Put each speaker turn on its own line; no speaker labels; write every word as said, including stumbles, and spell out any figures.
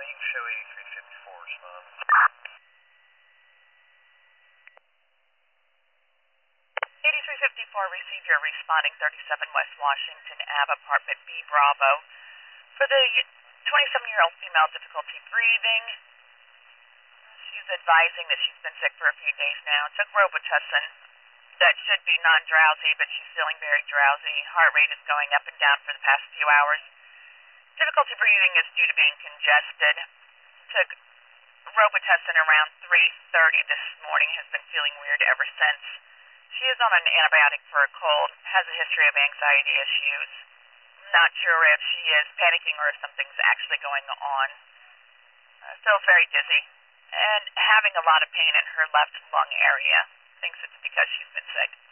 King, show eighty-three fifty-four, respond.
eighty-three fifty-four, receive your responding thirty-seven West Washington Ave, apartment B, Bravo. For the twenty-seven-year-old female, difficulty breathing. She's advising that she's been sick for a few days now. Took Robitussin. That should be non-drowsy, but she's feeling very drowsy. Heart rate is going up and down for the past few hours. Difficulty breathing is due to being congested. Took Robitussin around three thirty this morning. Has been feeling weird ever since. She is on an antibiotic for a cold. Has a history of anxiety issues. Not sure if she is panicking or if something's actually going on. Uh, feels very dizzy. And having a lot of pain in her left lung area. Thinks it's because she's been sick.